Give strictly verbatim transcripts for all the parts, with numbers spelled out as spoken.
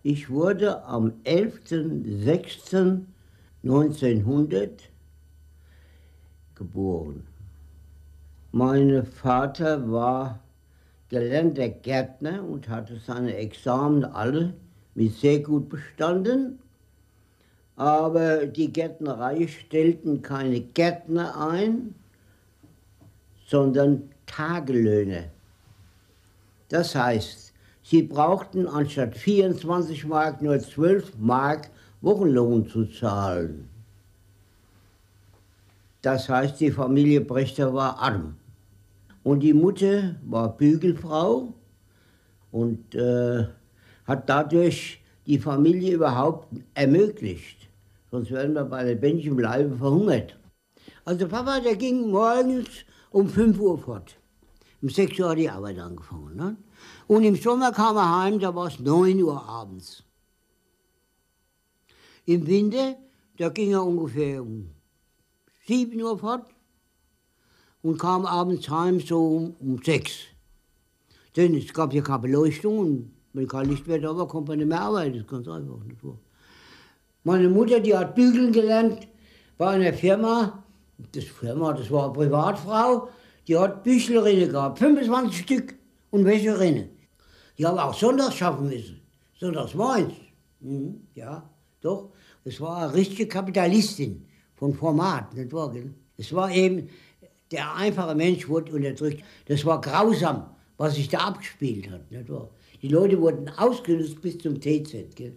Ich wurde am elften sechsten neunzehnhundert geboren. Mein Vater war gelernter Gärtner und hatte seine Examen alle mit sehr gut bestanden. Aber die Gärtnerei stellten keine Gärtner ein, sondern Tagelöhner. Das heißt, sie brauchten anstatt vierundzwanzig Mark nur zwölf Mark Wochenlohn zu zahlen. Das heißt, die Familie Brächter war arm. Und die Mutter war Bügelfrau und äh, hat dadurch die Familie überhaupt ermöglicht. Sonst wären wir bei lebendigem Leibe verhungert. Also Papa, der ging morgens um fünf Uhr fort. Um sechs Uhr hat die Arbeit angefangen. Ne? Und im Sommer kam er heim, da war es neun Uhr abends. Im Winter, da ging er ungefähr um sieben Uhr fort und kam abends heim so um, um sechs. Denn es gab ja keine Beleuchtung und wenn kein Licht mehr da war, konnte man nicht mehr arbeiten. Das ist ganz einfach. Nicht wahr? Meine Mutter, die hat bügeln gelernt bei einer Firma. Das Firma, das war eine Privatfrau, die hat Büchlerinnen gehabt, fünfundzwanzig Stück und Wäscherinnen. Die haben auch sonntags schaffen müssen. Sonntags morgens. Mhm, ja, doch. Das war eine richtige Kapitalistin von Format, nicht wahr? Es war eben, der einfache Mensch wurde unterdrückt. Das war grausam, was sich da abgespielt hat, nicht wahr? Die Leute wurden ausgenutzt bis zum T Z. Gell?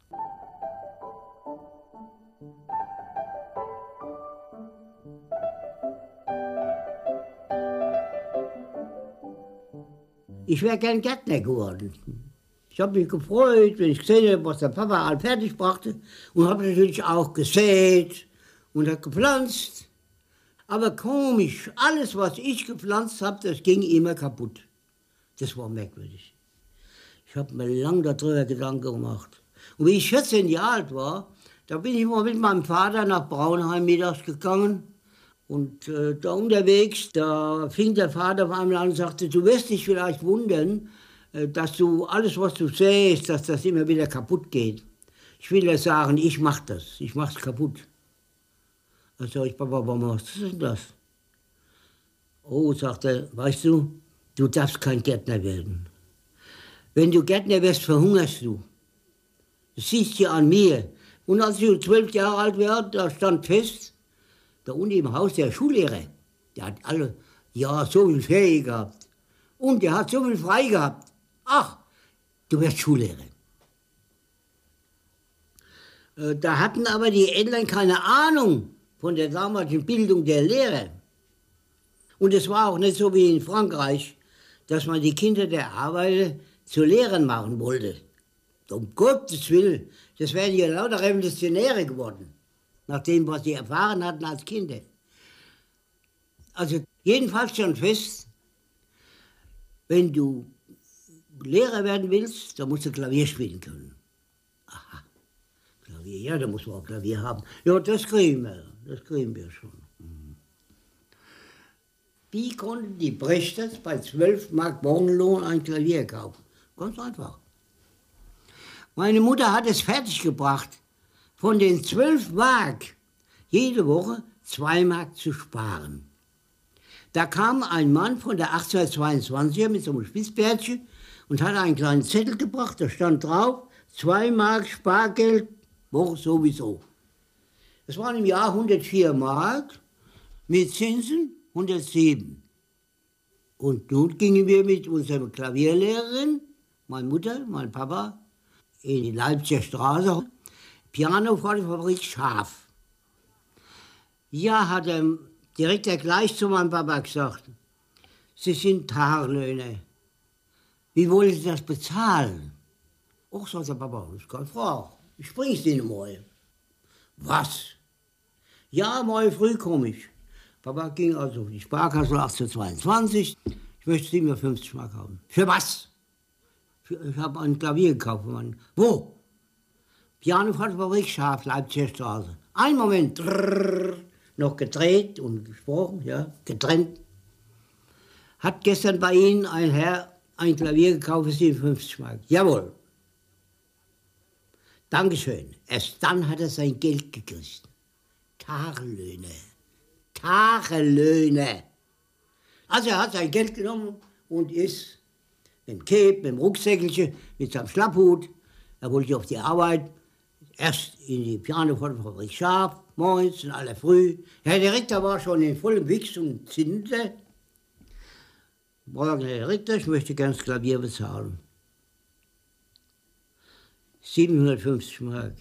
Ich wäre gern Gärtner geworden. Ich habe mich gefreut, wenn ich gesehen habe, was der Papa all fertig brachte. Und habe natürlich auch gesät und hat gepflanzt. Aber komisch, alles, was ich gepflanzt habe, das ging immer kaputt. Das war merkwürdig. Ich habe mir lange darüber Gedanken gemacht. Und wie ich vierzehn Jahre alt war, da bin ich mal mit meinem Vater nach Braunheim mittags gegangen. Und äh, da unterwegs, da fing der Vater auf einmal an und sagte, du wirst dich vielleicht wundern, äh, dass du alles, was du sähst, dass das immer wieder kaputt geht. Ich will dir sagen, ich mach das, ich mach's kaputt. Da sag ich, Papa, warum machst du denn das? Oh, sagt er, weißt du, du darfst kein Gärtner werden. Wenn du Gärtner wirst, verhungerst du. Das siehst du an mir. Und als ich zwölf Jahre alt war, da stand fest, da unten im Haus der Schullehrer, der hat alle, ja, so viel Ferien gehabt. Und der hat so viel frei gehabt. Ach, du wirst Schullehrer. Äh, da hatten aber die Eltern keine Ahnung von der damaligen Bildung der Lehrer. Und es war auch nicht so wie in Frankreich, dass man die Kinder der Arbeiter zu Lehrern machen wollte. Um Gottes Willen, das wären ja lauter Revolutionäre geworden. Nach dem, was sie erfahren hatten als Kinder. Also jedenfalls stand fest, wenn du Lehrer werden willst, dann musst du Klavier spielen können. Aha, Klavier, ja, da muss man auch Klavier haben. Ja, das kriegen wir, das kriegen wir schon. Wie konnten die Brächters bei zwölf Mark Wochenlohn ein Klavier kaufen? Ganz einfach. Meine Mutter hat es fertiggebracht, von den zwölf Mark jede Woche zwei Mark zu sparen. Da kam ein Mann von der achtzehnhundertzweiundzwanziger mit so einem Spitzbärtchen und hat einen kleinen Zettel gebracht, da stand drauf, zwei Mark Spargeld, Woche sowieso. Das waren im Jahr hundertvier Mark, mit Zinsen hundertsieben. Und nun gingen wir mit unserer Klavierlehrerin, meine Mutter, mein Papa, in die Leipziger Straße, Piano vor der Fabrik Schaf. Ja, hat der Direktor gleich zu meinem Papa gesagt, Sie sind Tagelöhner. Wie wollen Sie das bezahlen? Och, sagt der Papa, das ist keine Frage. Ich bring's Ihnen mal. Was? Ja, morgen früh komme ich. Papa ging also auf die Sparkasse achtzehnhundertzweiundzwanzig. Ich möchte siebenundfünfzig Mark haben. Für was? Für, ich habe ein Klavier gekauft. Mann. Wo? Pianofabrik Schaf, Leipziger Straße. Ein Moment, drrr, noch gedreht und gesprochen, ja, getrennt. Hat gestern bei Ihnen ein Herr ein Klavier gekauft für siebenundfünfzig Mark. Jawohl. Dankeschön. Erst dann hat er sein Geld gekriegt. Tagelöhne. Tagelöhne. Also er hat sein Geld genommen und ist mit dem Cape, mit dem Rucksäckelchen, mit seinem Schlapphut. Er wollte auf die Arbeit. Erst in die Pianofortfabrik Scharf, morgens in aller Früh. Herr Direktor war schon in vollem Wichs und Zinte. Morgen, Herr Direktor, ich möchte gern das Klavier bezahlen. siebenhundertfünfzig Mark.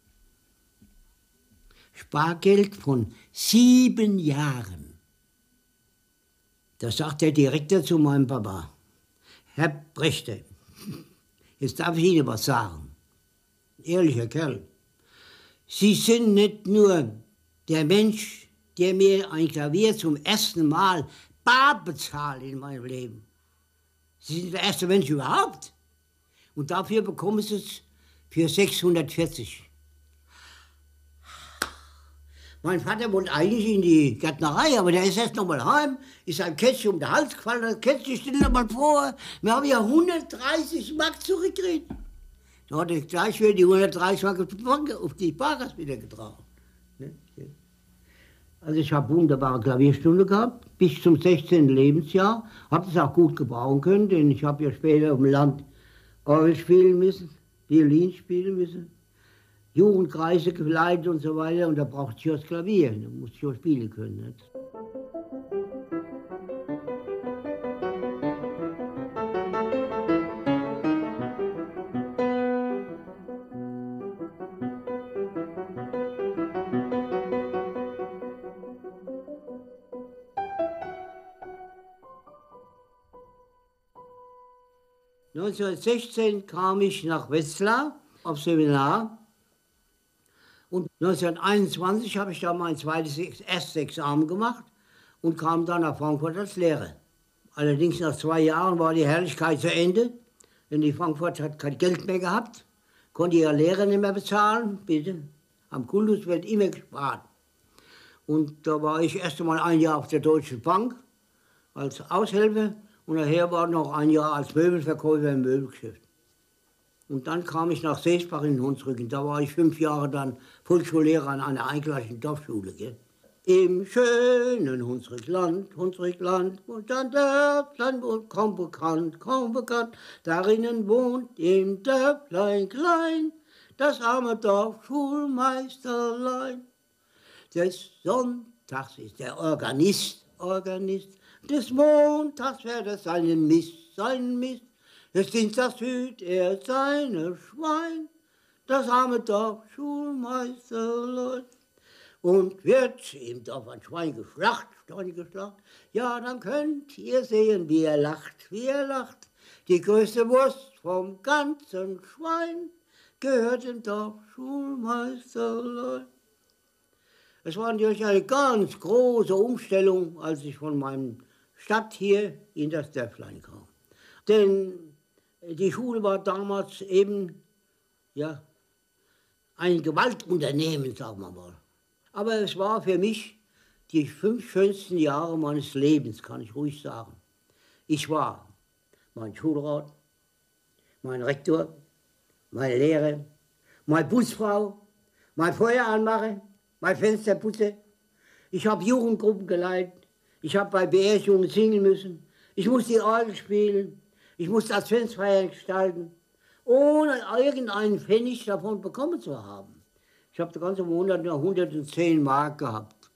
Spargeld von sieben Jahren. Da sagt der Direktor zu meinem Papa: Herr Brechte, jetzt darf ich Ihnen was sagen. Ehrlicher Kerl. Sie sind nicht nur der Mensch, der mir ein Klavier zum ersten Mal bar bezahlt in meinem Leben. Sie sind der erste Mensch überhaupt. Und dafür bekommen Sie es für sechshundertvierzig. Mein Vater wollte eigentlich in die Gärtnerei, aber der ist erst noch mal heim, ist einem Kätzchen um den Hals gefallen, das Kätzchen stell dir mal vor, wir haben ja hundertdreißig Mark zurückgekriegt. Da hat er gleich wieder die hundertdreißig Mark auf die Bargas wieder getragen. Also ich habe wunderbare Klavierstunde gehabt, bis zum sechzehnten Lebensjahr, habe das auch gut gebrauchen können, denn ich habe ja später auf dem Land Orgel spielen müssen, Violin spielen müssen. Jugendkreise geleitet und so weiter, und da brauchte ich das Klavier, da musste ich auch spielen können. Nicht? neunzehnhundertsechzehn kam ich nach Wetzlar auf Seminar. Und neunzehnhunderteinundzwanzig habe ich da mein zweites erstes Examen gemacht und kam dann nach Frankfurt als Lehrer. Allerdings nach zwei Jahren war die Herrlichkeit zu Ende, denn die Frankfurt hat kein Geld mehr gehabt, konnte ihre Lehrer nicht mehr bezahlen, bitte. Am Kultus wird immer gespart. Und da war ich erst einmal ein Jahr auf der Deutschen Bank als Aushelfer und nachher war noch ein Jahr als Möbelverkäufer im Möbelgeschäft. Und dann kam ich nach Seesbach in Hunsrücken. Da war ich fünf Jahre dann Volksschullehrer an einer einklassigen Dorfschule. Gell? Im schönen Hunsrückland, Hunsrückland, und dann Dörflein wohnt, kaum bekannt, kaum bekannt. Darinnen wohnt im Dörflein klein, das arme Dorf Schulmeisterlein. Des Sonntags ist der Organist, Organist. Des Montags fährt er seinen Mist, seinen Mist. Des Dienstags hüt er seine Schwein, das arme Dorf Schulmeisterlein. Und wird im Dorf ein Schwein geschlacht, Schwein geschlacht, ja, dann könnt ihr sehen, wie er lacht, wie er lacht. Die größte Wurst vom ganzen Schwein gehört dem Dorf Schulmeisterlein. Es war natürlich eine ganz große Umstellung, als ich von meiner Stadt hier in das Dörflein kam. Denn die Schule war damals eben ja, ein Gewaltunternehmen, sagen wir mal. Aber es war für mich die fünf schönsten Jahre meines Lebens, kann ich ruhig sagen. Ich war mein Schulrat, mein Rektor, mein Lehrer, meine Putzfrau, mein Feueranmacher, mein Fensterputzer. Ich habe Jugendgruppen geleitet, ich habe bei Beerdigungen singen müssen, ich musste die Orgel spielen. Ich musste Adventsfeier gestalten, ohne irgendeinen Pfennig davon bekommen zu haben. Ich habe den ganzen Monat nur hundertzehn Mark gehabt.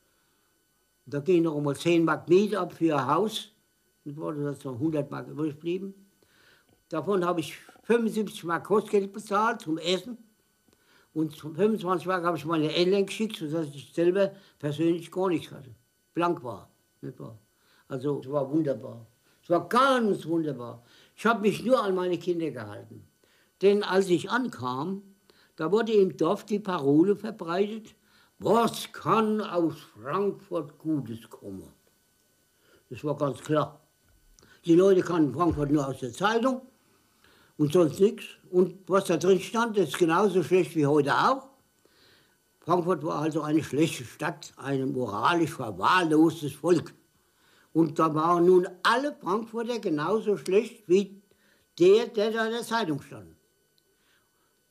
Da ging noch einmal zehn Mark Miete ab für ein Haus. Dann wurde das noch hundert Mark übrig geblieben. Davon habe ich fünfundsiebzig Mark Kostgeld bezahlt zum Essen. Und fünfundzwanzig Mark habe ich meine Eltern geschickt, sodass ich selber persönlich gar nichts hatte. Blank war. Nicht wahr? Also es war wunderbar. Es war ganz wunderbar. Ich habe mich nur an meine Kinder gehalten. Denn als ich ankam, da wurde im Dorf die Parole verbreitet, was kann aus Frankfurt Gutes kommen? Das war ganz klar. Die Leute kannten Frankfurt nur aus der Zeitung und sonst nichts. Und was da drin stand, ist genauso schlecht wie heute auch. Frankfurt war also eine schlechte Stadt, ein moralisch verwahrlostes Volk. Und da waren nun alle Frankfurter genauso schlecht wie der, der da in der Zeitung stand.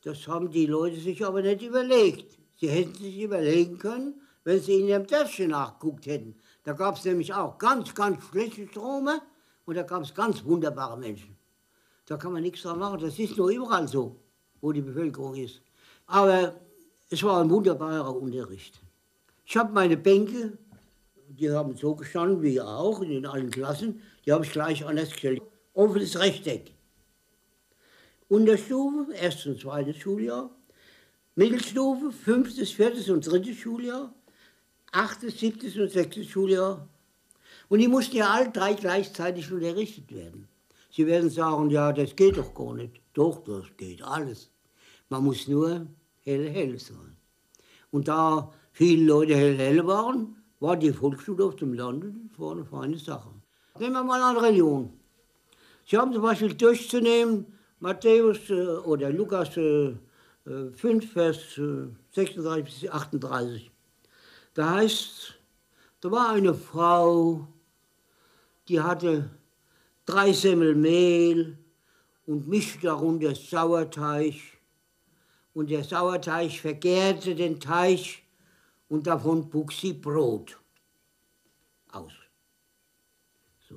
Das haben die Leute sich aber nicht überlegt. Sie hätten sich überlegen können, wenn sie in ihrem Dörfchen nachgeguckt hätten. Da gab es nämlich auch ganz, ganz schlechte Strome und da gab es ganz wunderbare Menschen. Da kann man nichts dran machen, das ist nur überall so, wo die Bevölkerung ist. Aber es war ein wunderbarer Unterricht. Ich habe meine Bänke, die haben so gestanden, wie auch, in allen Klassen, die habe ich gleich anders gestellt. Offenes Rechteck. Unterstufe, erstes und zweites Schuljahr. Mittelstufe, fünftes, viertes und drittes Schuljahr. Achtes, siebtes und sechstes Schuljahr. Und die mussten ja alle drei gleichzeitig unterrichtet werden. Sie werden sagen, ja, das geht doch gar nicht. Doch, das geht alles. Man muss nur hell, hell sein. Und da viele Leute hell, hell waren, war die Volksschule auf dem Lande, das war eine feine Sache. Nehmen wir mal an Religion. Sie haben zum Beispiel durchzunehmen, Matthäus äh, oder Lukas äh, fünf, Vers äh, sechsunddreißig bis achtunddreißig. Da heißt, da war eine Frau, die hatte drei Semmel Mehl und mischte darunter Sauerteig. Und der Sauerteig vergärte den Teig und davon buk sie Brot aus. So.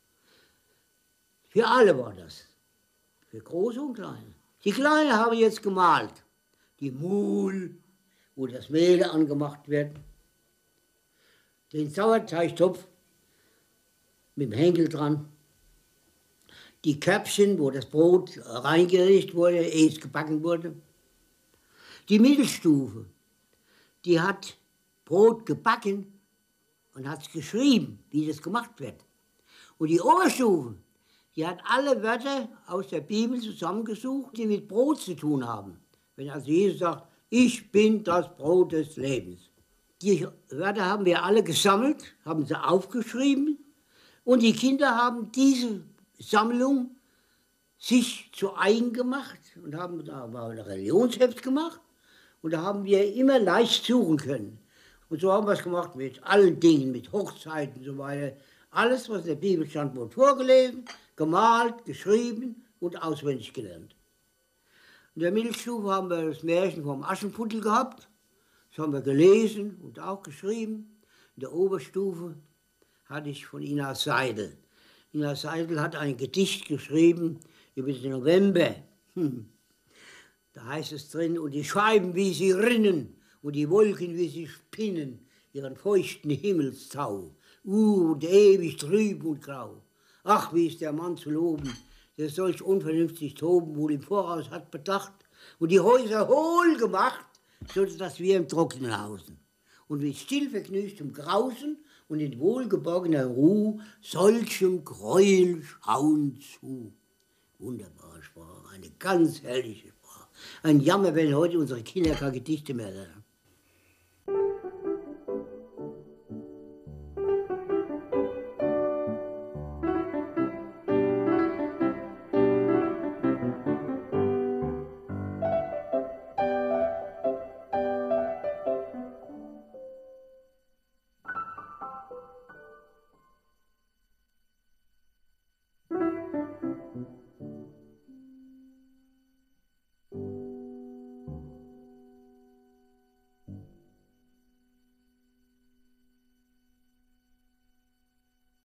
Für alle war das. Für Große und Kleine. Die Kleinen haben jetzt gemalt. Die Mul, wo das Mehl angemacht wird. Den Sauerteigtopf mit dem Henkel dran. Die Körbchen, wo das Brot reingelegt wurde, ehe es gebacken wurde. Die Mittelstufe, die hat Brot gebacken und hat es geschrieben, wie das gemacht wird. Und die Oberstufe, die hat alle Wörter aus der Bibel zusammengesucht, die mit Brot zu tun haben. Wenn also Jesus sagt, ich bin das Brot des Lebens. Die Wörter haben wir alle gesammelt, haben sie aufgeschrieben und die Kinder haben diese Sammlung sich zu eigen gemacht und haben da ein Religionsheft gemacht und da haben wir immer leicht suchen können. Und so haben wir es gemacht mit allen Dingen, mit Hochzeiten und so weiter. Alles, was in der Bibel stand, wurde vorgelesen, gemalt, geschrieben und auswendig gelernt. In der Mittelstufe haben wir das Märchen vom Aschenputtel gehabt. Das haben wir gelesen und auch geschrieben. In der Oberstufe hatte ich von Ina Seidel. Ina Seidel hat ein Gedicht geschrieben über den November. Hm. Da heißt es drin, und die Scheiben, wie sie rinnen, und die Wolken, wie sie spinnen, ihren feuchten Himmelstau. Uh, und ewig trüb und grau. Ach, wie ist der Mann zu loben, der solch unvernünftig toben wohl im Voraus hat bedacht und die Häuser hohl gemacht, so dass wir im Trockenen hausen. Und mit stillvergnügtem Grausen und in wohlgeborgener Ruhe solchem Gräuel schauen zu. Wunderbare Sprache, eine ganz herrliche Sprache. Ein Jammer, wenn heute unsere Kinder keine Gedichte mehr lernen.